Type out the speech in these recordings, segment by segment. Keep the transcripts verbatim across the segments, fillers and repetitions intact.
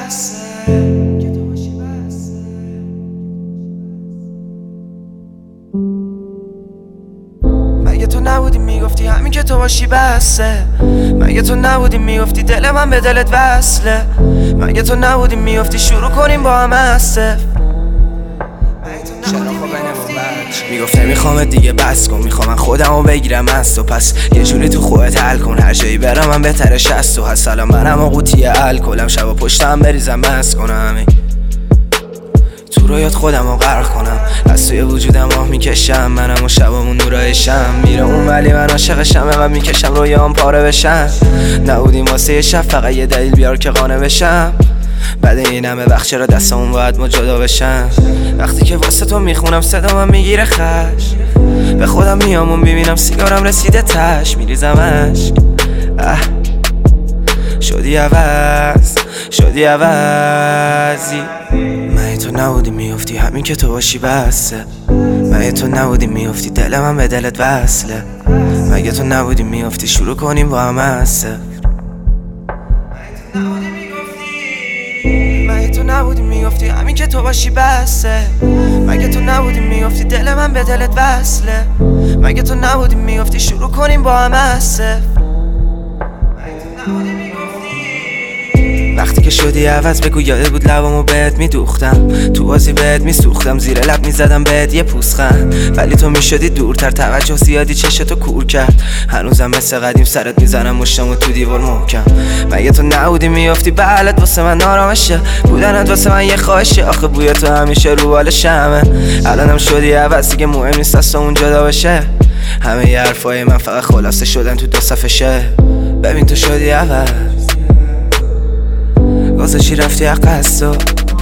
بسه که تو باشی بسه. مگه تو نبودی میگفتی همین که تو باشی بسه؟ مگه تو نبودی میگفتی دل من به دلت وصله؟ مگه تو نبودی میگفتی شروع کنیم با هم از میگفت نمیخوام دیگه بس کن، میخوام من خودمو بگیرم از تو، پس یه جوری تو خودت حل کن، هر جایی برم من بهترش از تو هست. الان منم و قوطی الکلم، شبا پشتم بریزم مس کنم، تو رویات خودمو غرق کنم، از توی وجودم آه میکشم، منم و شبامون نورایشم، میره اون ولی من عاشقشم، و میکشم رویام پاره بشن. نبودیم واسه یه شب، فقط یه دلیل بیار که قانع بشم. بعد این همه وقت چرا دستمون باید ما جدا بشن؟ وقتی که واسه تو میخونم صدا من میگیره خش، به خودم میام و میبینم سیگارم رسیده تش، میریزمش. اه شدی عوض، شدی عوضی. مگه تو نبودی میگفتی همین که تو باشی بسه؟ مگه تو نبودی میگفتی دل من به دلت وصله؟ مگه تو نبودی میگفتی شروع کنیم با هم از صفر؟ مگه تو نبودی میگفتی همین که تو باشی بسه؟ مگه تو نبودی میگفتی دل من به دلت وصله؟ مگه تو نبودی میگفتی شروع کنیم با هم از صفر؟ وقتی که شدی عوض بگو یاده بود لبامو بهت میدوختم، تو بازی بهت میسوختم، زیر لب میزدم بهت یه پوزخند، ولی تو میشدی دورتر، توجه زیادی چشتو کور کرد، هنوزم مثل قدیم سرت میزنم مشتمو تو دیوار محکم. مگه تو نبودی میافتی بغلت واسه من آرامشه، بودنت واسه من یه خواهشه، آخه بوی تو همیشه رو بال شمه. الانم شدی عوض دیگه مهم نیست از تو اون جدا بشه، همه ی حرفای من فقط خلاصه شدن تو دو صفحه شه. ببین تو شدی عوض، گذاشتی رفتی عقص تو،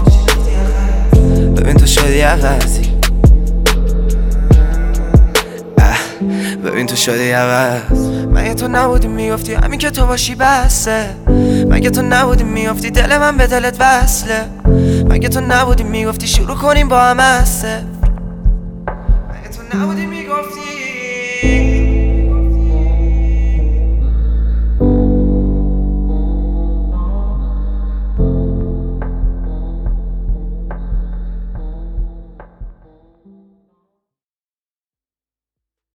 ببین تو شدی عوضی. اه ببین تو شدی عوض. مگه تو نبودی میگفتی همین که تو باشی بسه؟ مگه تو نبودی میگفتی دل من به دلت وصله؟ مگه تو نبودی میگفتی شروع کنیم با هم از صفر؟ مگه تو نبودی میگفتی